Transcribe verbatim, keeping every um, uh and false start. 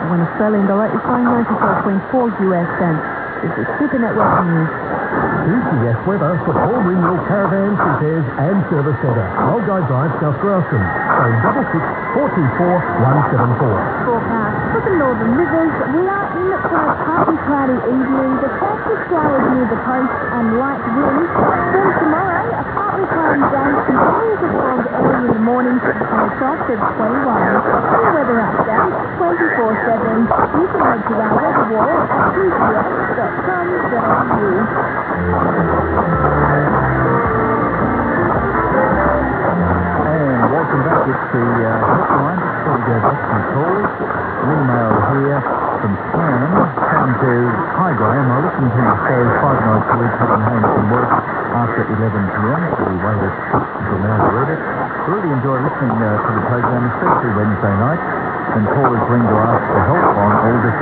One Australian dollar is buying ninety-four point four U S cents. This is Super Network News. C C S weather for Paul Windmill Caravan Repairs and Service Centre. Old Guide Drive, South Grafton. Phone double six four two four one seven four. Forecast for the Northern Rivers. We are in for a partly cloudy evening. The chance of showers near the coast and light winds. Then tomorrow, a partly cloudy day continues to fog early in the morning and a trough of twenty-one. For the weather update, twenty-four seven. You can head to our weather wall at c c s dot com dot a u. And welcome back. It's the uh, hotline. Before we go back to calls, an email here from Sam saying to, "Hi Graham, I listen to the show five nights a week heading home from work after eleven p m so we waited until now to read it. Really enjoy listening uh, to the program, especially Wednesday nights, when callers ring to ask for help